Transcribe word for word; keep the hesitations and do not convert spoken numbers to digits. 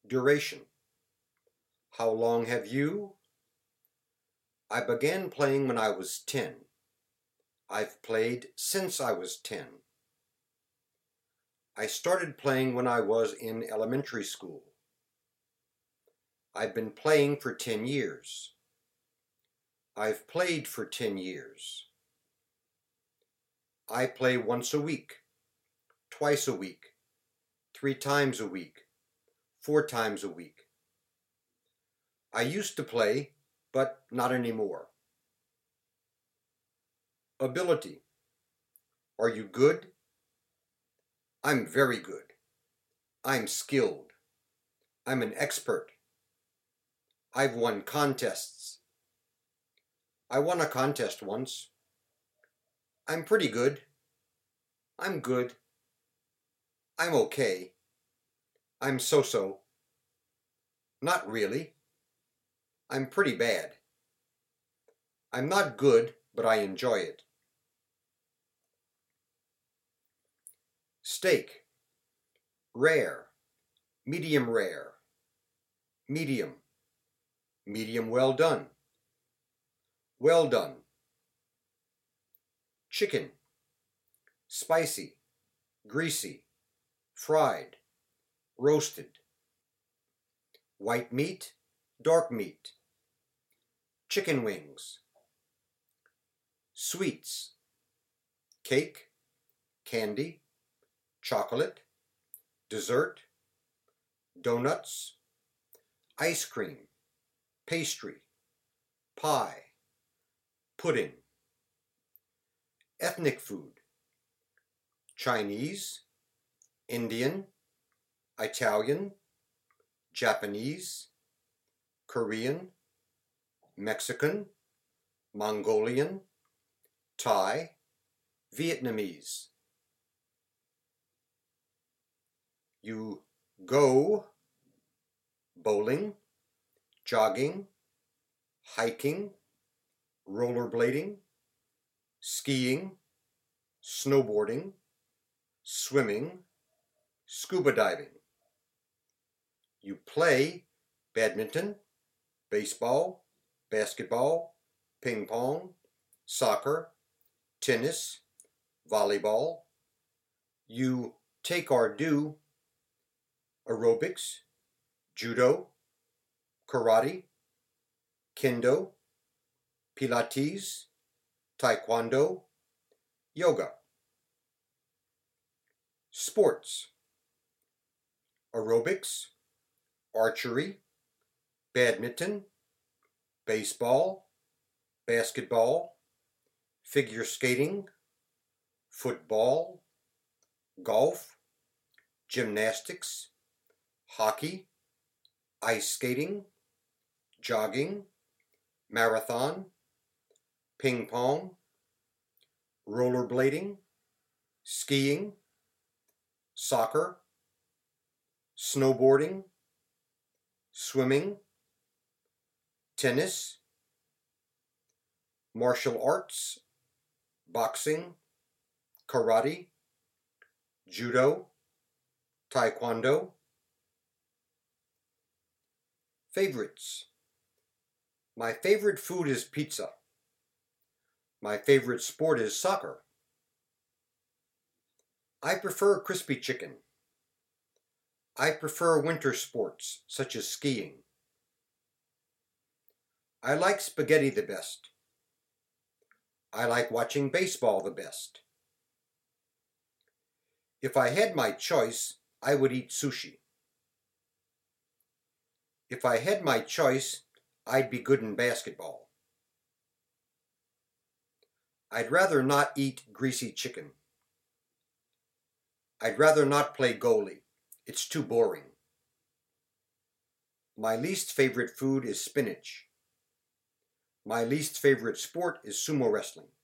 Duration. How long have you? I began playing when I was ten. I've played since I was ten. I started playing when I was in elementary school. I've been playing for ten years. I've played for ten years. I play once a week, twice a week, three times a week, four times a week. I used to play, but not anymore. Ability. Are you good? I'm very good. I'm skilled. I'm an expert. I've won contests. I won a contest once. I'm pretty good. I'm good. I'm okay. I'm so-so. Not really. I'm pretty bad. I'm not good, but I enjoy it. Steak. Rare. Medium rare. Medium. Medium well done. Well done. Chicken. Spicy. Greasy. Fried. Roasted. White meat. Dark meat. Chicken wings. Sweets. Cake. Candy. Chocolate. Dessert. Donuts. Ice cream. Pastry. Pie. Pudding. Ethnic food. Chinese. Indian. Italian. Japanese. Korean. Mexican. Mongolian. Thai. Vietnamese. You go bowling, jogging, hiking, rollerblading, skiing, snowboarding, swimming, scuba diving. You play badminton, baseball, basketball, ping pong, soccer, tennis, volleyball. You take or do aerobics, judo, karate, kendo, pilates, taekwondo, yoga. Sports. Aerobics, archery, badminton, baseball, basketball, figure skating, football, golf, gymnastics, hockey, ice skating, jogging, marathon, ping pong, rollerblading, skiing, soccer, snowboarding, swimming, tennis, martial arts, boxing, karate, judo, taekwondo. Favorites. My favorite food is pizza. My favorite sport is soccer. I prefer crispy chicken. I prefer winter sports, such as skiing. I like spaghetti the best. I like watching baseball the best. If I had my choice, I would eat sushi. If I had my choice, I'd be good in basketball. I'd rather not eat greasy chicken. I'd rather not play goalie. It's too boring. My least favorite food is spinach. My least favorite sport is sumo wrestling.